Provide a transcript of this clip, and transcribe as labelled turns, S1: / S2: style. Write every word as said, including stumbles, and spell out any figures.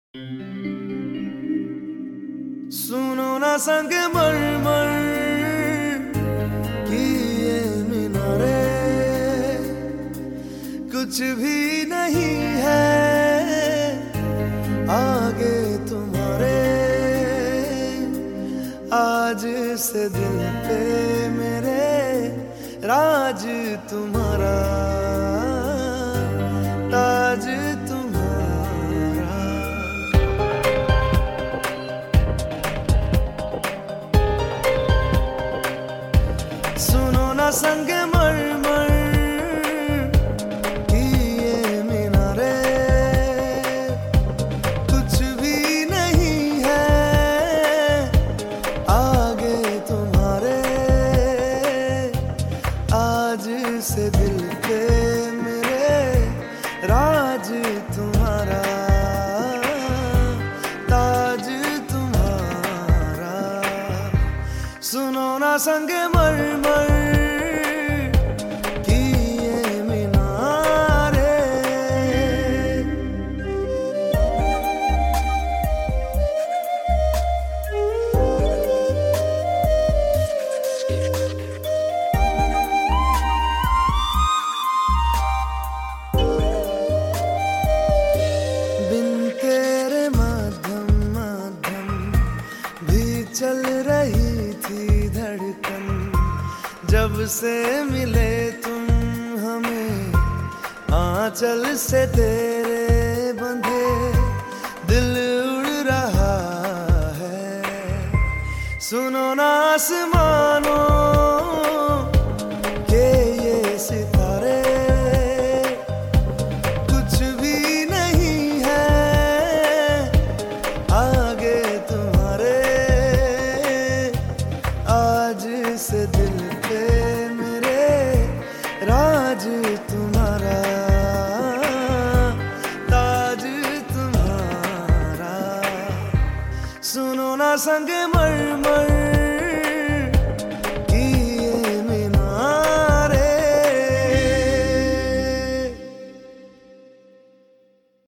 S1: सुनो ना संग मरमर की ये मीनारे, कुछ भी नहीं है आगे तुम्हारे। आज से दिल पे मेरे राज तुम्हारा, ताज तुम्हारा। सुनो ना संग मरमर की ये मीनारे, कुछ भी नहीं है आगे तुम्हारे। आज से दिल पे मेरे राज तुम्हारा, ताज तुम्हारा। सुनो ना संग मरमर की ये मीनारे। बिन तेरे मध्यम मध्यम भी चल रही थी धड़कन। जब से मिले तुम हमें आंचल से तेरे बंधे, दिल उड़ रहा है। सुनो ना आसमानों के ये सितारे, कुछ भी नहीं है आगे तुम्हारे। आज से दिल पे मेरे राज तुम्हारा, ताज तुम्हारा। सुनो ना संग मरमर